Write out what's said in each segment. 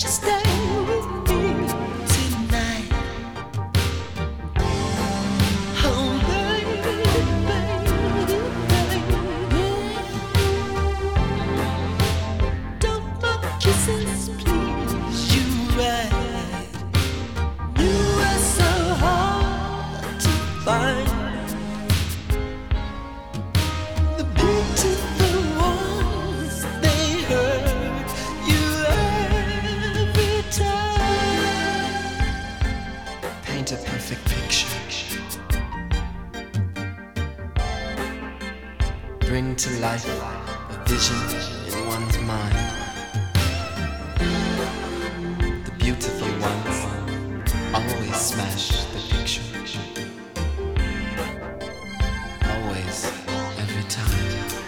you stay with me tonight? Oh, baby, baby, baby. Don't my kisses please you right? You were so hard to find. The beautiful ones, they hurt you every time. Paint a perfect picture. Bring to life a vision in one's mind. The beautiful ones always smash the picture. Always, every time.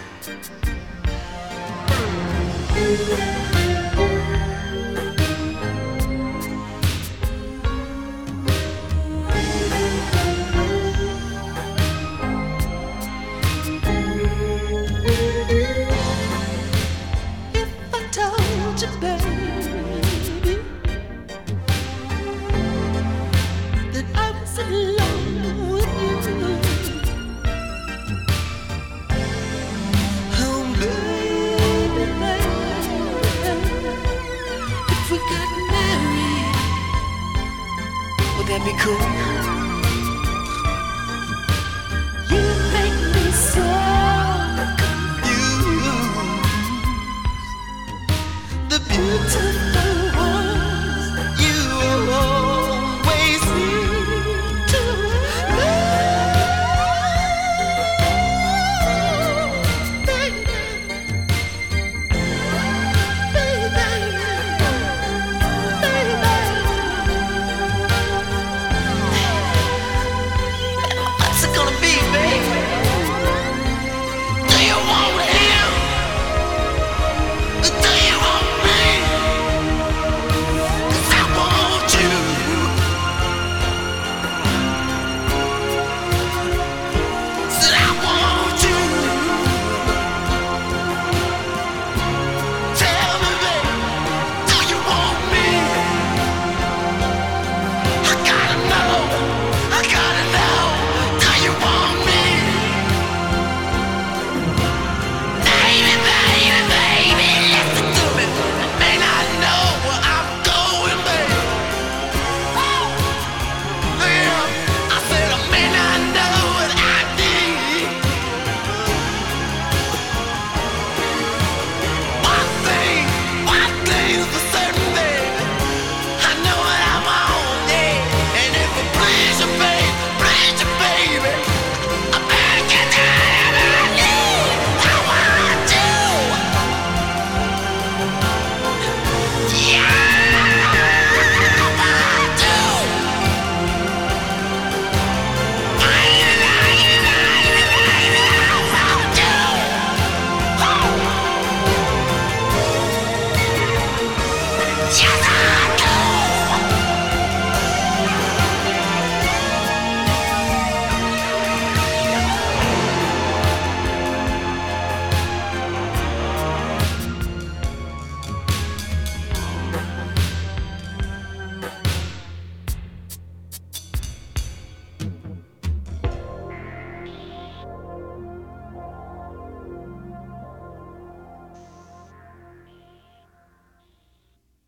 If I told you, baby, that I was in love with you, oh baby, baby, if we got married, would that be cool? You make me so confused. The beautiful